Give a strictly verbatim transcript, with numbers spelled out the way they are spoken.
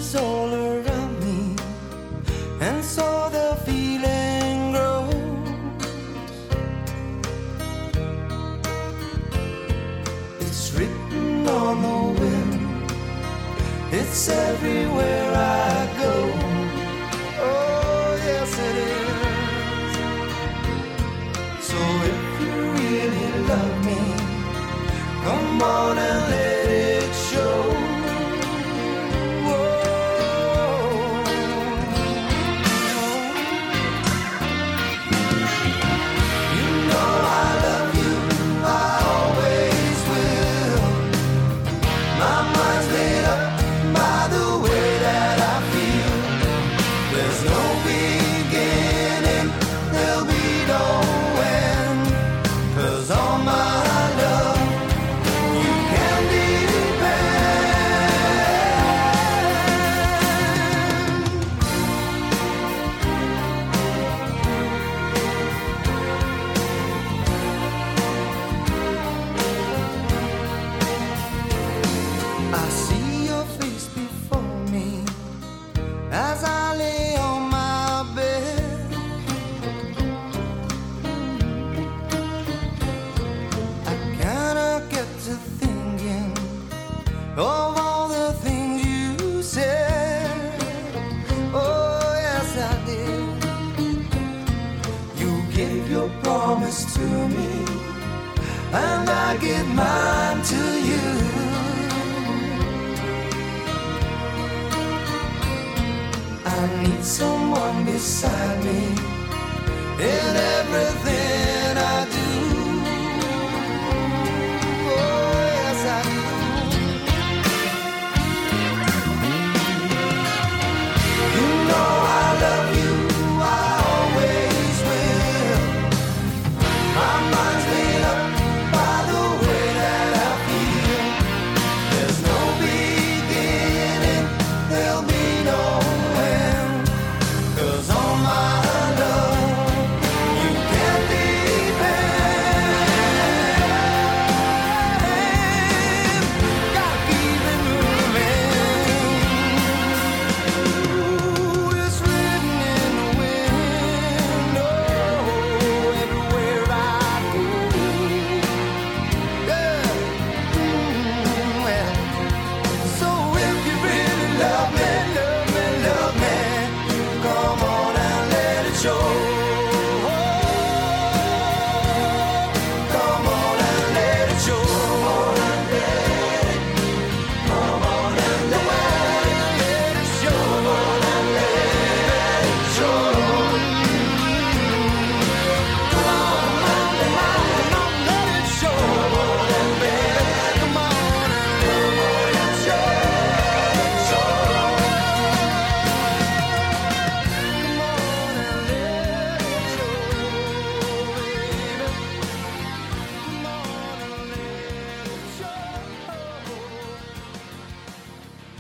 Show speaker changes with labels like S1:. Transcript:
S1: all around me, and so the feeling grows. It's written on the wind, it's everywhere I go. Oh yes it is. So if you really love me, come on and let it show. As I lay on my bed, I kinda get to thinking of all the things you said. Oh yes I did. You gave your promise to me, and I give mine to you. I need someone beside me in everything